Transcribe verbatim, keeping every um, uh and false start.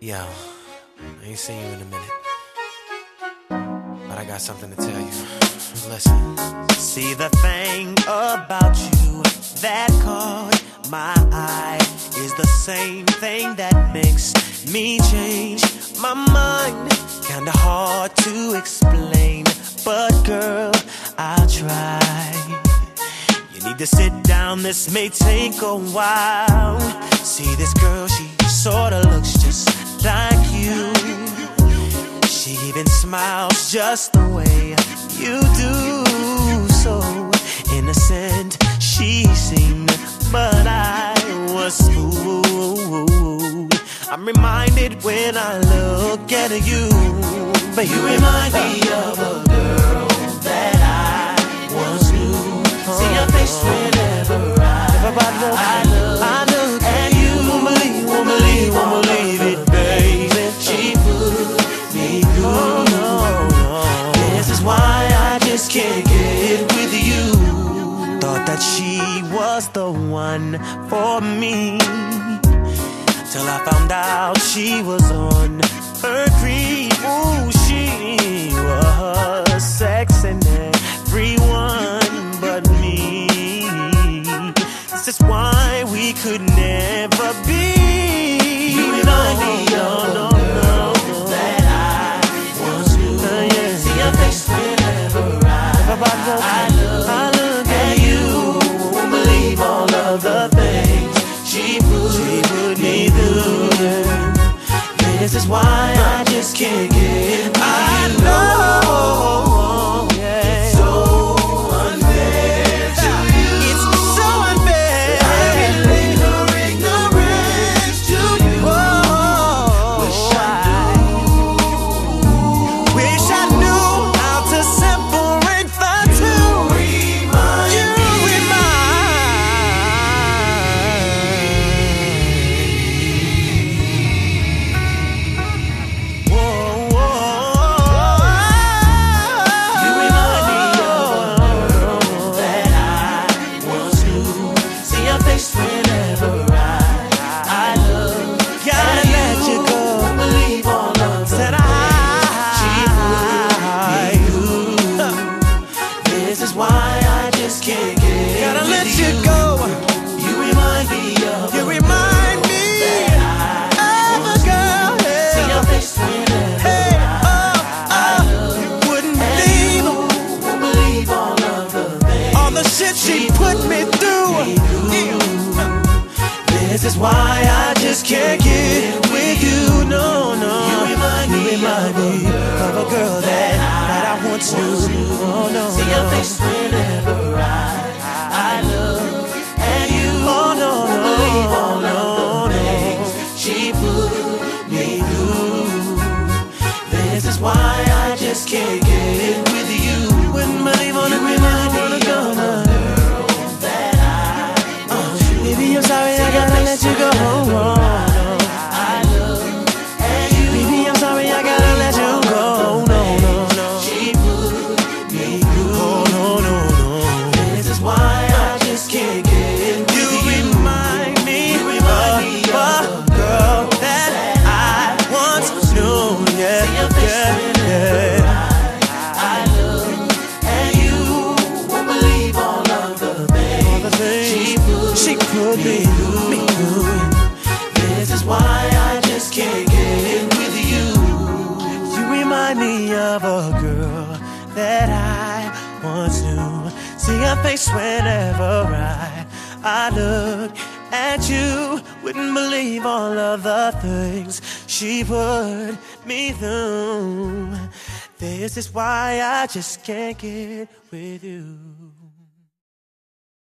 Yo, I ain't seen you in a minute, but I got something to tell you. Listen. See, the thing about you that caught my eye is the same thing that makes me change my mind. Kinda hard to explain, but girl, I'll try. You need to sit down, this may take a while. See, this girl, she sorta looks just like you. She even smiles just the way you do. So innocent she seemed, but I was fooled. I'm reminded when I look at you, but you remind me of a girl that I once knew. See your face whenever I, I look, I look at you. Won't believe, won't believe, won't believe it, baby. She put me through. This is why I just can't get with you. Thought that she was the one for me, till I found out she was on her creep. Ooh, she was sexing everyone but me. This is why we could never be. You remind me of no, no, no, that I once knew. Uh, yeah. See your face whenever I, I look, I look at you. Won't believe all of the things she put, she put me through. This is why I just can't get with I you. know, yeah. It's so unfair to you. It's so unfair. I relate her ignorance to you. Oh, wish I knew. Wish I knew how to separate the two. Remind you This is why I just can't get with you. No, no. You remind me, you remind me of a girl that, that I once knew. Oh, no, see your face whenever I, I look at you. Oh, no, no, believe all no, of the things she put me through. This is why I just can't get with you. Wouldn't believe on it, remind me of a girl that I, uh, baby, I'm sorry I gotta let you go. I look at you. Baby, I'm sorry I gotta let you go. No, no, no. She put me through. Oh, no, no, no. This is why I just can't get with you. You remind me, you remind me of a girl that I once knew. Yeah, yeah, yeah. I look at you. Won't believe all of the things she put, she put me through. Me through. This is why I just can't get with you. You remind me of a girl that I once knew. See her face whenever I, I look at you. Wouldn't believe all of the things she put me through. This is why I just can't get with you.